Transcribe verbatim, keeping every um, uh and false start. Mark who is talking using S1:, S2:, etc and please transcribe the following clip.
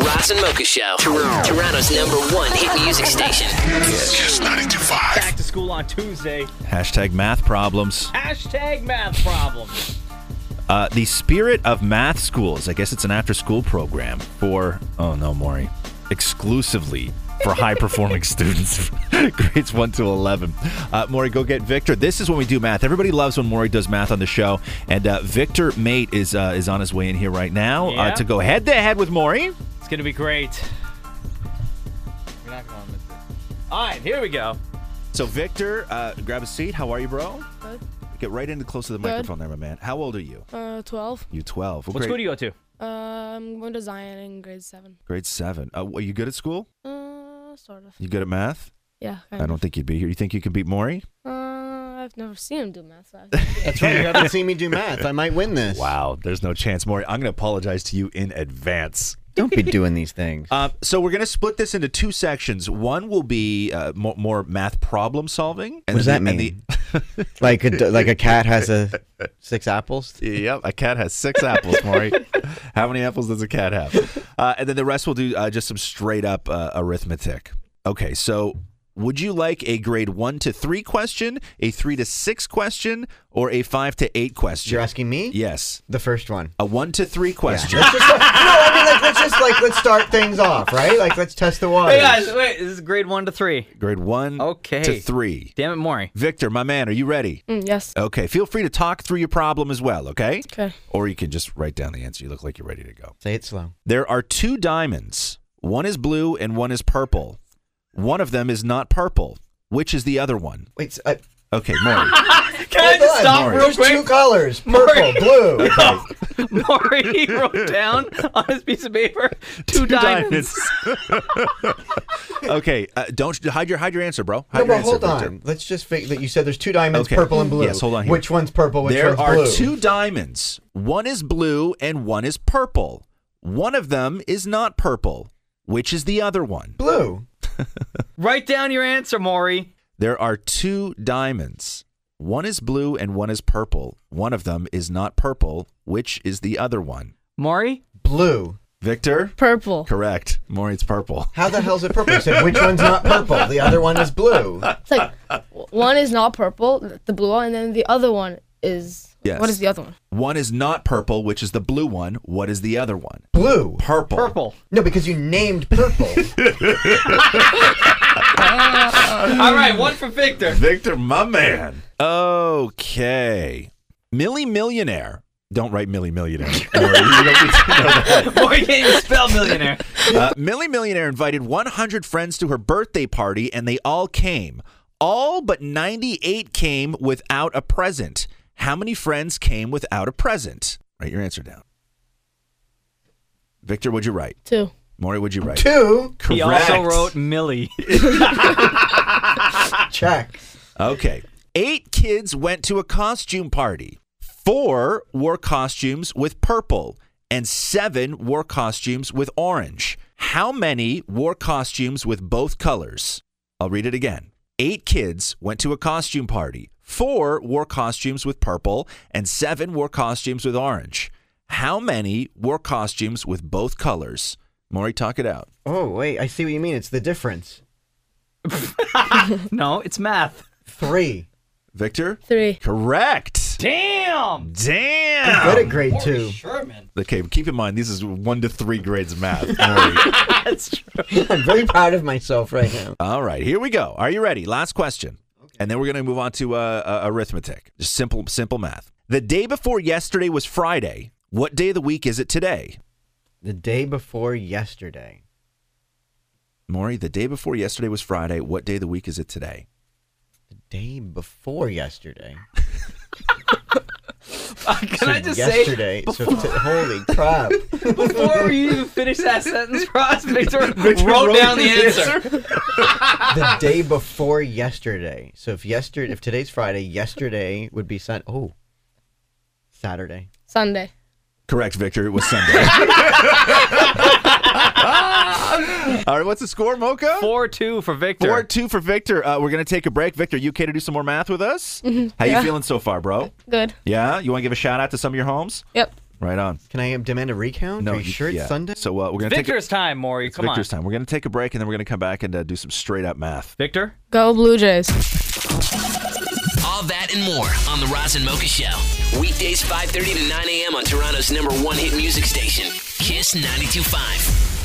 S1: Roz and Mocha Show. Toronto, Toronto's number one hit music station.
S2: Kiss ninety-two point five.
S3: Back to school on Tuesday.
S4: Hashtag math problems.
S3: Hashtag math problems.
S4: Uh, the Spirit of Math Schools. I guess it's an after-school program for, oh no, Maury, exclusively for high-performing students, grades one to eleven. Uh, Maury, go get Victor. This is when we do math. Everybody loves when Maury does math on the show, and uh, Victor Mate is uh, is on his way in here right now
S3: Yeah.
S4: uh, to go head-to-head with Maury.
S3: It's going to be great. You're not going to miss it. All right, here we go.
S4: So, Victor, uh, grab a seat. How are you, bro?
S5: Good.
S4: Get right into close to the
S5: Good.
S4: microphone there, my man. How old are you?
S5: Uh, twelve.
S4: You twelve.
S3: What school do you go to?
S5: Uh, I'm going to Zion in grade seven.
S4: Grade seven. Uh, are you good at school?
S5: Uh, sort of.
S4: You good at math?
S5: Yeah.
S4: I don't think you'd be here. You think you can beat Maury?
S5: Uh, I've never seen him do math. So
S6: That's right. You haven't seen me do math. I might win this.
S4: Wow, there's no chance, Maury. I'm going to apologize to you in advance.
S6: Don't be doing these things.
S4: Uh, so we're going to split this into two sections. One will be uh, more, more math problem solving. And
S6: What does
S4: then
S6: that
S4: the-
S6: mean?
S4: and
S6: like a like a cat has a six apples.
S4: the- yep, a cat has six apples, Maury. How many apples does a cat have? Uh, and then the rest will do uh, just some straight up uh, arithmetic. Okay, so would you like a grade one to three question, a three to six question, or a five to eight question?
S6: You're asking me?
S4: Yes,
S6: The first one.
S4: a one to three question.
S6: Let's just, no, I mean, like, let's just like let's start things off, right? Like, let's test the waters.
S3: Hey, guys, wait. This is grade one to three.
S4: Grade one
S3: Okay.
S4: to three.
S3: Damn it, Maury.
S4: Victor, my man, are you ready?
S5: mm, yes.
S4: Okay, feel free to talk through your problem as well, okay?
S5: Okay.
S4: Or you can just write down the answer. You look like you're ready to go.
S6: Say it slow.
S4: There are two diamonds. One is blue and one is purple. One of them is not purple. Which is the other one?
S6: Wait. Uh,
S4: Okay, Maury.
S3: Can I just stop
S4: Maury.
S3: real
S6: There's two
S3: quick?
S6: colors: purple,
S3: Maury.
S6: blue.
S3: Maury wrote down on his piece of paper two, diamonds.
S4: Okay, uh, don't hide your hide your answer, bro. Hide
S6: No,
S4: your
S6: but
S4: answer,
S6: hold
S4: Victor.
S6: on. Let's just fake that you said there's two diamonds,
S4: Okay.
S6: purple and blue.
S4: Yes, hold on here.
S6: Which one's purple? Which
S4: There
S6: one's
S4: are
S6: blue?
S4: two diamonds. One is blue and one is purple. One of them is not purple. Which is the other one?
S6: blue.
S3: Write down your answer, Maury.
S4: There are two diamonds. One is blue and one is purple. One of them is not purple. Which is the other one?
S3: Maury?
S6: Blue.
S4: Victor?
S5: Purple.
S4: Correct. Maury, it's purple.
S6: How the hell's it purple? You said which one's not purple? The other one is blue.
S5: It's like one is not purple, the blue one, and then the other one is.
S4: Yes.
S5: What is the other one?
S4: One is not purple, which is the blue one. What is the other one?
S6: Blue.
S4: Purple.
S3: Purple.
S6: No, because you named purple.
S3: All right, one for Victor.
S4: Victor, my man. Okay. Millie Millionaire. Don't write Millie Millionaire. Maury, you don't need to know that.
S3: Maury can't even spell millionaire.
S4: Uh, Millie Millionaire invited one hundred friends to her birthday party, and they all came. All but ninety-eight came without a present. How many friends came without a present? Write your answer down. Victor, what'd you write?
S5: Two.
S4: Maury, what'd you write?
S6: Two.
S4: Correct.
S3: He also wrote Millie.
S6: Check.
S4: Okay. Eight kids went to a costume party. Four wore costumes with purple, and seven wore costumes with orange. How many wore costumes with both colors? I'll read it again. Eight kids went to a costume party. Four wore costumes with purple, and seven wore costumes with orange. How many wore costumes with both colors? Maury, talk it out.
S6: Oh, wait. I see what you mean. It's the difference.
S3: No, it's math.
S6: Three.
S4: Victor?
S5: Three.
S4: Correct.
S3: Damn.
S4: Damn.
S6: Good at grade two.
S3: Sherman.
S4: Okay, but keep in mind, this is one to three grades of math. Maury.
S3: That's true.
S6: I'm very proud of myself right now.
S4: All right, here we go. Are you ready? Last question. And then we're going to move on to uh, uh, arithmetic. Just simple, simple math. The day before yesterday was Friday. What day of the week is it today?
S6: The day before yesterday.
S4: Maury, the day before yesterday was Friday. What day of the week is it today?
S6: The day before yesterday.
S3: Uh, can
S6: So
S3: I just
S6: yesterday.
S3: say,
S6: So t- holy crap.
S3: before you even finish that sentence, Ross, Victor,
S4: Victor
S3: wrote,
S4: wrote
S3: down the
S4: his
S3: answer.
S6: The day before yesterday. So if yesterday, if today's Friday, yesterday would be Sun. Oh, Saturday.
S5: Sunday.
S4: Correct, Victor. It was Sunday. All right, what's the score, Mocha?
S3: four two for Victor.
S4: four two for Victor. Uh, we're going to take a break. Victor, you okay to do some more math with us?
S5: Mm-hmm.
S4: How
S5: Yeah.
S4: you feeling so far, bro?
S5: Good.
S4: Yeah? You want to give a shout out to some of your homes?
S5: Yep.
S4: Right on.
S6: Can I demand a recount?
S4: No,
S6: Are you sure it's
S4: yeah.
S6: Sunday?
S4: So uh, we're gonna take
S3: Victor's time, Maury.
S4: a,
S3: Come
S4: Victor's
S3: on.
S4: time. We're gonna take a break and then we're gonna come back and uh, do some straight up math.
S3: Victor?
S5: Go Blue Jays.
S1: All that and more on the Roz and Mocha Show. Weekdays five thirty to nine a.m. on Toronto's number one hit music station, Kiss ninety-two point five.